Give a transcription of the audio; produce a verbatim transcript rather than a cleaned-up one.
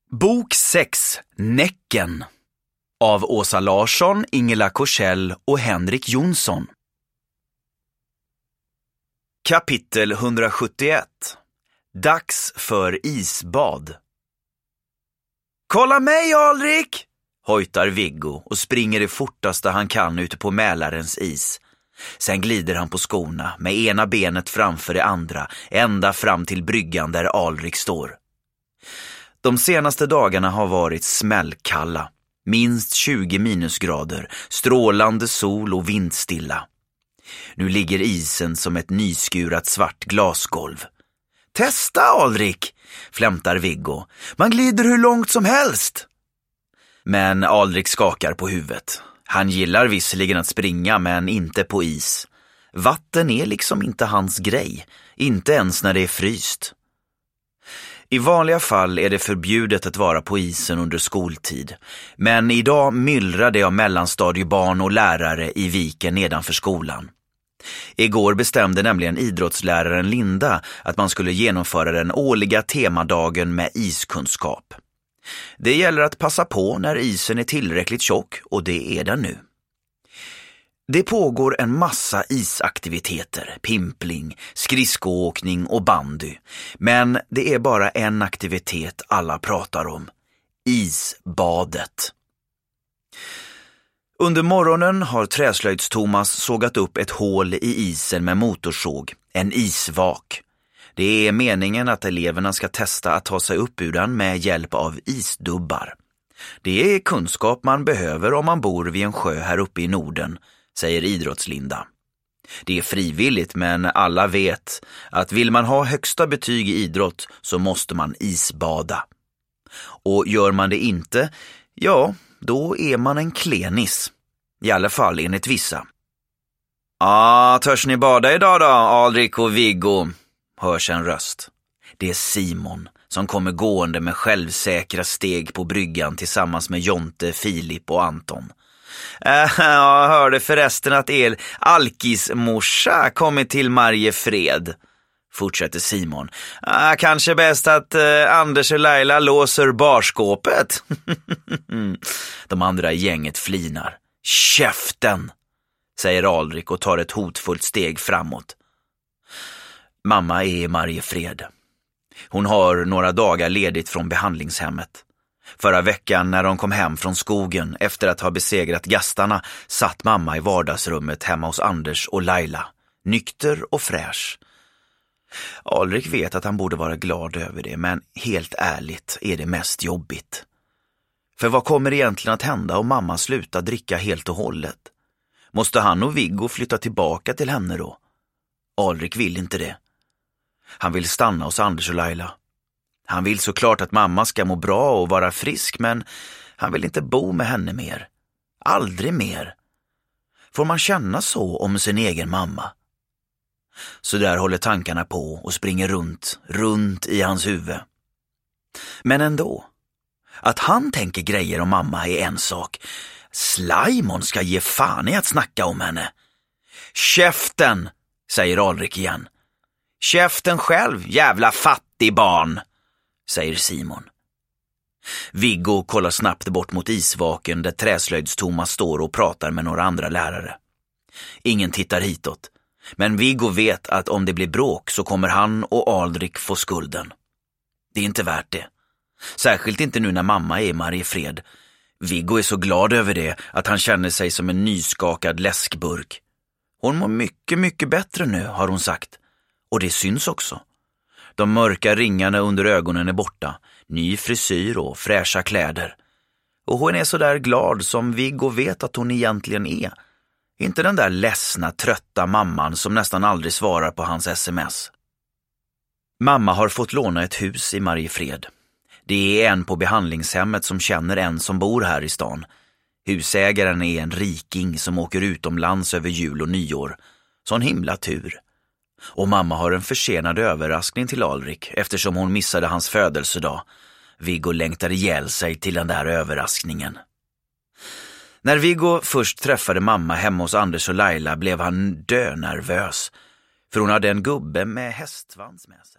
Bok sex, Näcken av Åsa Larsson, Ingela Korsell och Henrik Jonsson. Kapitel hundrasjuttioett. Dags för isbad. Kolla mig, Alrik! Hojtar Viggo och springer det fortaste han kan ute på Mälarens is. Sen glider han på skorna med ena benet framför det andra ända fram till bryggan där Alrik står. De senaste dagarna har varit smällkalla. Minst tjugo minusgrader, strålande sol och vindstilla. Nu ligger isen som ett nyskurat svart glasgolv. Testa, Alrik, flämtar Viggo. Man glider hur långt som helst. Men Alrik skakar på huvudet. Han gillar visserligen att springa, men inte på is. Vatten är liksom inte hans grej, inte ens när det är fryst. I vanliga fall är det förbjudet att vara på isen under skoltid, men idag myllrar det av mellanstadiebarn och lärare i viken nedanför skolan. Igår bestämde nämligen idrottsläraren Linda att man skulle genomföra den årliga temadagen med iskunskap. Det gäller att passa på när isen är tillräckligt tjock, och det är den nu. Det pågår en massa isaktiviteter, pimpling, skridskoåkning och bandy. Men det är bara en aktivitet alla pratar om. Isbadet. Under morgonen har Träslöjds-Thomas sågat upp ett hål i isen med motorsåg, en isvak. Det är meningen att eleverna ska testa att ta sig upp ur den med hjälp av isdubbar. Det är kunskap man behöver om man bor vid en sjö här uppe i Norden, säger idrottslinda. Det är frivilligt, men alla vet att vill man ha högsta betyg i idrott så måste man isbada. Och gör man det inte, ja, då är man en klenis. I alla fall enligt vissa. Ah, törs ni bada idag då, Alrik och Viggo? Hörs en röst. Det är Simon som kommer gående med självsäkra steg på bryggan tillsammans med Jonte, Filip och Anton. Äh, jag hörde förresten att er alkismorsa kommit till Mariefred, fortsätter Simon. Äh, kanske bäst att äh, Anders och Laila låser barskåpet. De andra i gänget flinar. Käften, säger Alrik och tar ett hotfullt steg framåt. Mamma är i Mariefred. Hon har några dagar ledigt från behandlingshemmet. Förra veckan när de kom hem från skogen efter att ha besegrat gastarna satt mamma i vardagsrummet hemma hos Anders och Laila, nykter och fräsch. Alrik vet att han borde vara glad över det, men helt ärligt är det mest jobbigt. För vad kommer egentligen att hända om mamma slutar dricka helt och hållet? Måste han och Viggo flytta tillbaka till henne då? Alrik vill inte det. Han vill stanna hos Anders och Laila. Han vill såklart att mamma ska må bra och vara frisk, men han vill inte bo med henne mer. Aldrig mer. Får man känna så om sin egen mamma? Så där håller tankarna på och springer runt, runt i hans huvud. Men ändå, att han tänker grejer om mamma är en sak. Slaimon ska ge fan i att snacka om henne. Käften, säger Alrik igen. Käften själv, jävla fattig barn, säger Simon. Viggo kollar snabbt bort mot isvaken där Träslöjds-Thomas står och pratar med några andra lärare. Ingen tittar hitåt, men Viggo vet att om det blir bråk så kommer han och Alrik få skulden. Det är inte värt det. Särskilt inte nu när mamma är i Mariefred. Viggo är så glad över det att han känner sig som en nyskakad läskburk. Hon mår mycket, mycket bättre nu, har hon sagt. Och det syns också. De mörka ringarna under ögonen är borta, ny frisyr och fräscha kläder. Och hon är så där glad som Viggo vet att hon egentligen är. Inte den där ledsna, trötta mamman som nästan aldrig svarar på hans sms. Mamma har fått låna ett hus i Mariefred. Det är en på behandlingshemmet som känner en som bor här i stan. Husägaren är en riking som åker utomlands över jul och nyår. Sån himla tur. Och mamma har en försenad överraskning till Alrik eftersom hon missade hans födelsedag. Viggo längtar ihjäl sig till den där överraskningen. När Viggo först träffade mamma hemma hos Anders och Laila blev han dönervös. För hon hade en gubbe med hästsvans med sig.